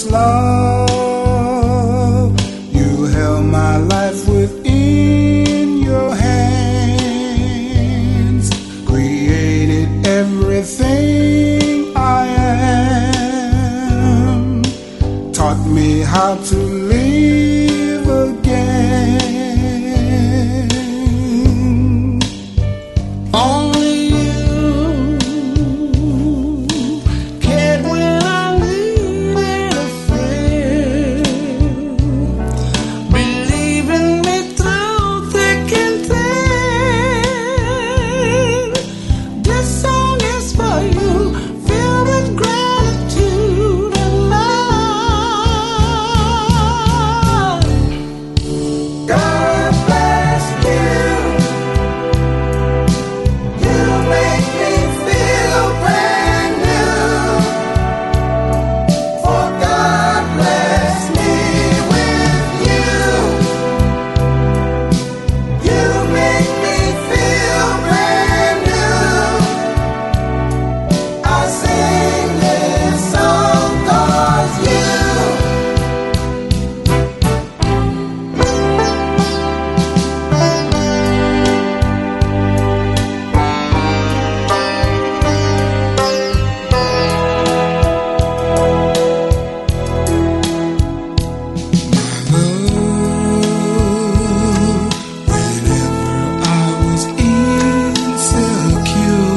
promised love. You held my life within your hands, created everything I am, taught me how to live again. Only you cared when I needed a friend, believing me through thick and thin. This song is for you, filled with gratitude and love. God bless you. You make me feel brand new. For God bless me with you. You make me feel brand new. I sing this song 'cause you. Whenever I was insecure,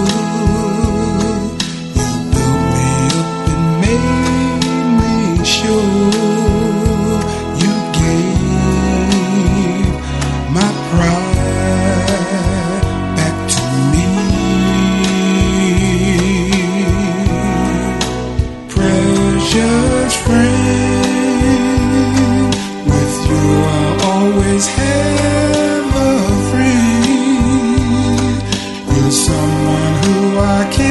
you built me up and made me sure. You gave my pride back to me. Precious friend, with you I'll always have a friend. You're someone who I can